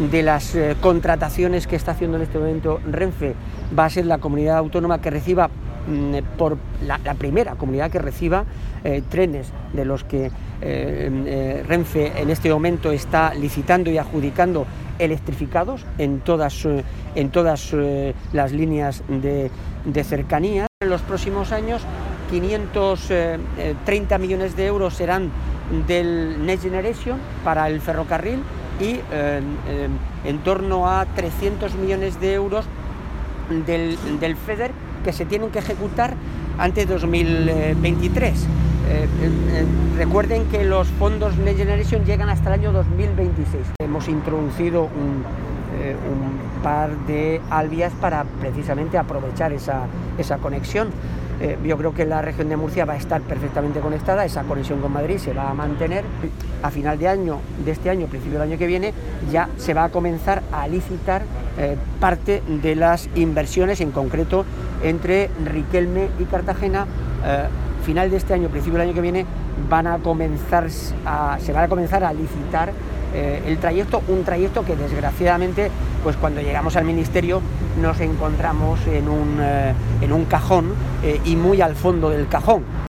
de las contrataciones que está haciendo en este momento Renfe va a ser la comunidad autónoma que reciba, por la primera comunidad que reciba trenes de los que Renfe en este momento está licitando y adjudicando electrificados en todas las líneas de cercanía. En los próximos años 530 millones de euros serán del Next Generation para el ferrocarril y en torno a 300 millones de euros del FEDER que se tienen que ejecutar antes de 2023. Recuerden que los fondos Next Generation llegan hasta el año 2026. Hemos introducido un par de alvías para precisamente aprovechar esa conexión. Yo creo que la región de Murcia va a estar perfectamente conectada, esa conexión con Madrid se va a mantener. A final de este año, principio del año que viene, ya se va a comenzar a licitar parte de las inversiones, en concreto entre Riquelme y Cartagena. Final de este año, principio del año que viene, se van a comenzar a licitar el trayecto, un trayecto que desgraciadamente, pues cuando llegamos al ministerio nos encontramos en un cajón y muy al fondo del cajón.